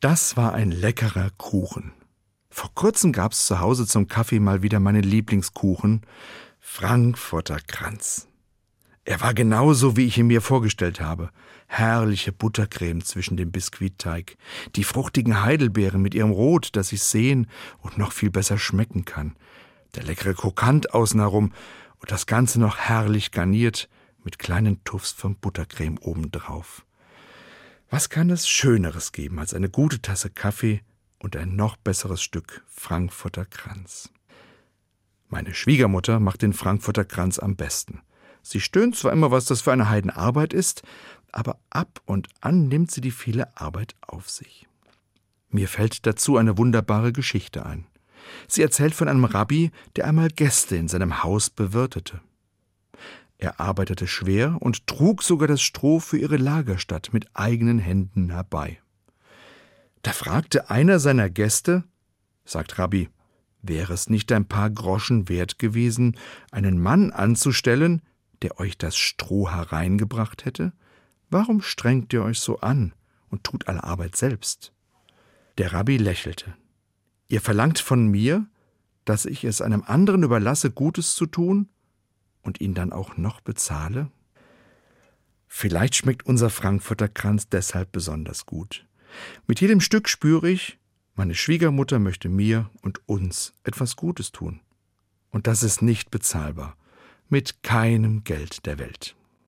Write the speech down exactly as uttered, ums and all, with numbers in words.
Das war ein leckerer Kuchen. Vor kurzem gab's zu Hause zum Kaffee mal wieder meinen Lieblingskuchen, Frankfurter Kranz. Er war genauso, wie ich ihn mir vorgestellt habe. Herrliche Buttercreme zwischen dem Biskuitteig, die fruchtigen Heidelbeeren mit ihrem Rot, das ich sehen und noch viel besser schmecken kann, der leckere Krokant außen herum und das Ganze noch herrlich garniert mit kleinen Tuffs von Buttercreme obendrauf. Was kann es Schöneres geben als eine gute Tasse Kaffee und ein noch besseres Stück Frankfurter Kranz? Meine Schwiegermutter macht den Frankfurter Kranz am besten. Sie stöhnt zwar immer, was das für eine Heidenarbeit ist, aber ab und an nimmt sie die viele Arbeit auf sich. Mir fällt dazu eine wunderbare Geschichte ein. Sie erzählt von einem Rabbi, der einmal Gäste in seinem Haus bewirtete. Er arbeitete schwer und trug sogar das Stroh für ihre Lagerstatt mit eigenen Händen herbei. Da fragte einer seiner Gäste, sagt Rabbi, wäre es nicht ein paar Groschen wert gewesen, einen Mann anzustellen, der euch das Stroh hereingebracht hätte? Warum strengt ihr euch so an und tut alle Arbeit selbst? Der Rabbi lächelte. Ihr verlangt von mir, dass ich es einem anderen überlasse, Gutes zu tun und ihn dann auch noch bezahle? Vielleicht schmeckt unser Frankfurter Kranz deshalb besonders gut. Mit jedem Stück spüre ich, meine Schwiegermutter möchte mir und uns etwas Gutes tun. Und das ist nicht bezahlbar. Mit keinem Geld der Welt.